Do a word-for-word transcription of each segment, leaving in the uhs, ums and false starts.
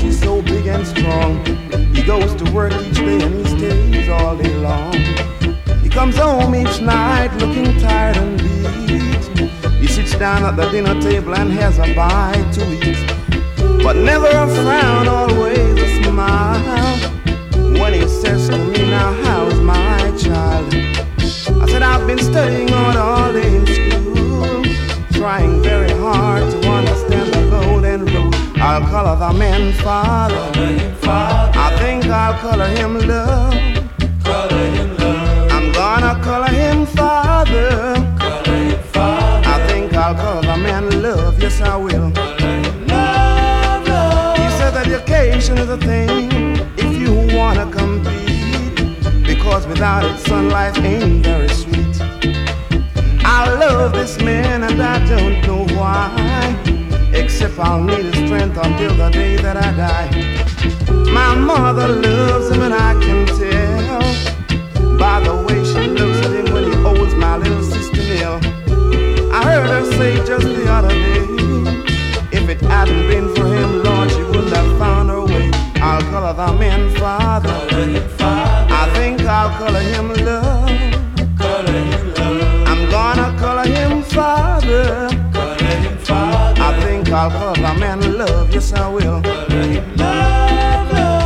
she's so big and strong. He goes to work each day and he stays all day long. He comes home each night looking tired and beat. He sits down at the dinner table and has a bite to eat, but never a frown, always a smile. When he says to me, now how's my child? I said, I've been studying hard all day in school, trying very hard to understand the golden rule. I'll color the man father. I think I'll color him love. I'm gonna color him father. I think I'll color the man love. Yes, I will. He said education is a thing if you wanna compete, because without it, son, life ain't very sweet. I love this man and I don't know why, except I'll need his strength until the day that I die. My mother loves him and I can tell by the way she looks at him when he holds my little sister Nell. I heard her say just the other day, if it hadn't been for him, Lord, she wouldn't have found her way. I'll color the man father. I think I'll color him love. I'm gonna color him father. I think I'll color the man love. Yes, I will. Love, love.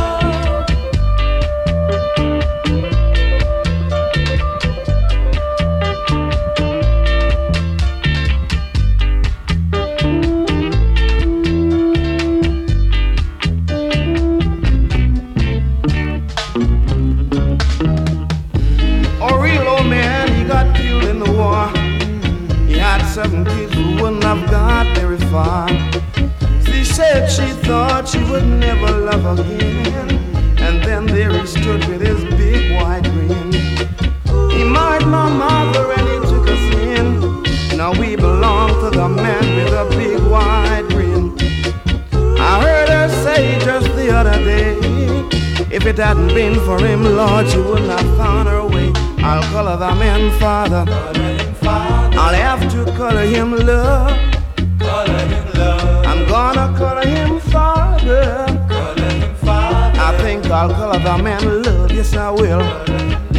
Seven kids who wouldn't have got very far. She said she thought she would never love again, and then there he stood with his big white grin. He married my mother and he took us in. Now we belong to the man with a big white grin. I heard her say just the other day, if it hadn't been for him, Lord, she wouldn't have found her way. I'll color the man father. I'll have to color him love. I'm gonna color him father. I think I'll color the man love. Yes, I will.